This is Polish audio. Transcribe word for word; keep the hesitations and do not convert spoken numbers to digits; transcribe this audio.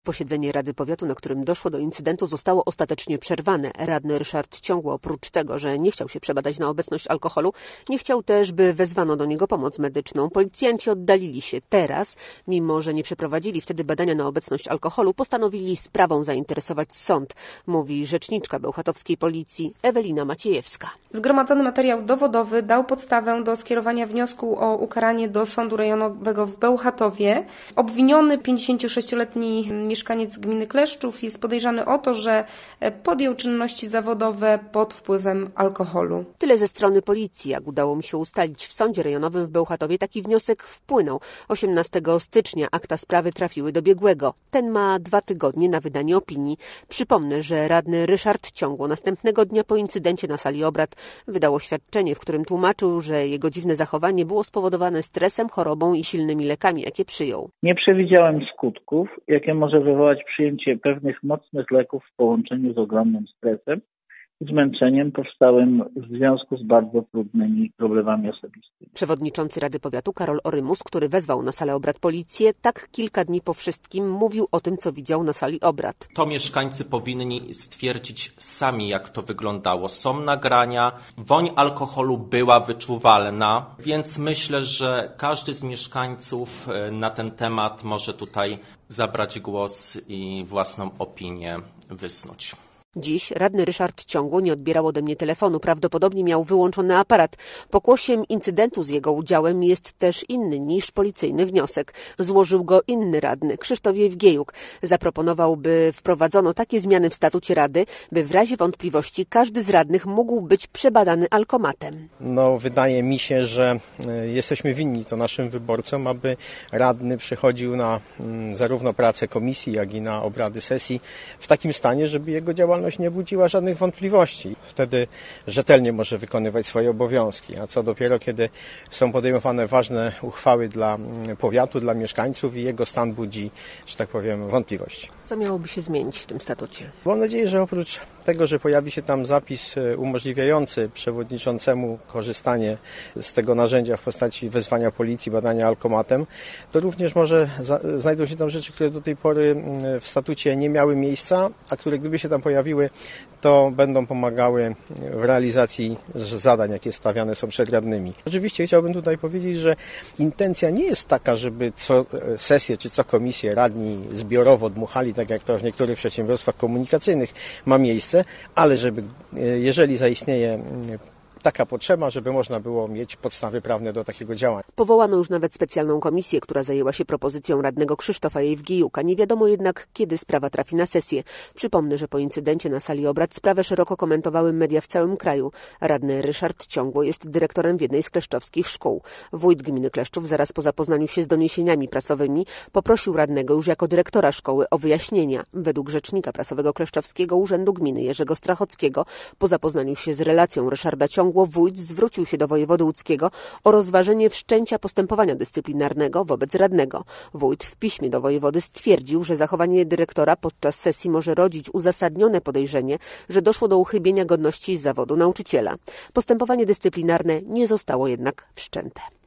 Posiedzenie Rady Powiatu, na którym doszło do incydentu, zostało ostatecznie przerwane. Radny Ryszard Ciągło oprócz tego, że nie chciał się przebadać na obecność alkoholu, nie chciał też, by wezwano do niego pomoc medyczną. Policjanci oddalili się. Teraz, mimo że nie przeprowadzili wtedy badania na obecność alkoholu, postanowili sprawą zainteresować sąd, mówi rzeczniczka bełchatowskiej policji Ewelina Maciejewska. Zgromadzony materiał dowodowy dał podstawę do skierowania wniosku o ukaranie do Sądu Rejonowego w Bełchatowie. Obwiniony pięćdziesięciosześcioletni mieszkaniec gminy Kleszczów jest podejrzany o to, że podjął czynności zawodowe pod wpływem alkoholu. Tyle ze strony policji. Jak udało mi się ustalić, w Sądzie Rejonowym w Bełchatowie taki wniosek wpłynął. osiemnastego stycznia akta sprawy trafiły do biegłego. Ten ma dwa tygodnie na wydanie opinii. Przypomnę, że radny Ryszard Ciągło następnego dnia po incydencie na sali obrad wydał oświadczenie, w którym tłumaczył, że jego dziwne zachowanie było spowodowane stresem, chorobą i silnymi lekami, jakie przyjął. Nie przewidziałem skutków, jakie może wywołać przyjęcie pewnych mocnych leków w połączeniu z ogromnym stresem i zmęczeniem powstałym w związku z bardzo trudnymi problemami osobistymi. Przewodniczący Rady Powiatu Karol Orymus, który wezwał na salę obrad policję, tak kilka dni po wszystkim mówił o tym, co widział na sali obrad. To mieszkańcy powinni stwierdzić sami, jak to wyglądało. Są nagrania, woń alkoholu była wyczuwalna, więc myślę, że każdy z mieszkańców na ten temat może tutaj zabrać głos i własną opinię wysnuć. Dziś radny Ryszard Ciągło nie odbierał ode mnie telefonu. Prawdopodobnie miał wyłączony aparat. Pokłosiem incydentu z jego udziałem jest też inny niż policyjny wniosek. Złożył go inny radny, Krzysztof Jewgiejuk. Zaproponował, by wprowadzono takie zmiany w statucie Rady, by w razie wątpliwości każdy z radnych mógł być przebadany alkomatem. No, wydaje mi się, że jesteśmy winni to naszym wyborcom, aby radny przychodził na zarówno pracę komisji, jak i na obrady sesji w takim stanie, żeby jego działalność nie budziła żadnych wątpliwości. Wtedy rzetelnie może wykonywać swoje obowiązki. A co dopiero, kiedy są podejmowane ważne uchwały dla powiatu, dla mieszkańców i jego stan budzi, że tak powiem, wątpliwości. Co miałoby się zmienić w tym statucie? Mam nadzieję, że oprócz tego, że pojawi się tam zapis umożliwiający przewodniczącemu korzystanie z tego narzędzia w postaci wezwania policji, badania alkomatem, to również może za, znajdą się tam rzeczy, które do tej pory w statucie nie miały miejsca, a które gdyby się tam pojawiły, to będą pomagały w realizacji zadań, jakie stawiane są przed radnymi. Oczywiście chciałbym tutaj powiedzieć, że intencja nie jest taka, żeby co sesję czy co komisję radni zbiorowo dmuchali, tak jak to w niektórych przedsiębiorstwach komunikacyjnych ma miejsce, ale żeby, jeżeli zaistnieje taka potrzeba, żeby można było mieć podstawy prawne do takiego działania. Powołano już nawet specjalną komisję, która zajęła się propozycją radnego Krzysztofa Jewgijuka. Nie wiadomo jednak, kiedy sprawa trafi na sesję. Przypomnę, że po incydencie na sali obrad sprawę szeroko komentowały media w całym kraju. Radny Ryszard Ciągło jest dyrektorem w jednej z kleszczowskich szkół. Wójt gminy Kleszczów zaraz po zapoznaniu się z doniesieniami prasowymi poprosił radnego już jako dyrektora szkoły o wyjaśnienia. Według rzecznika prasowego Kleszczowskiego Urzędu Gminy Jerzego Strachockiego po zapoznaniu się z relacją Ryszarda Ciągło wójt zwrócił się do wojewody łódzkiego o rozważenie wszczęcia postępowania dyscyplinarnego wobec radnego. Wójt w piśmie do wojewody stwierdził, że zachowanie dyrektora podczas sesji może rodzić uzasadnione podejrzenie, że doszło do uchybienia godności z zawodu nauczyciela. Postępowanie dyscyplinarne nie zostało jednak wszczęte.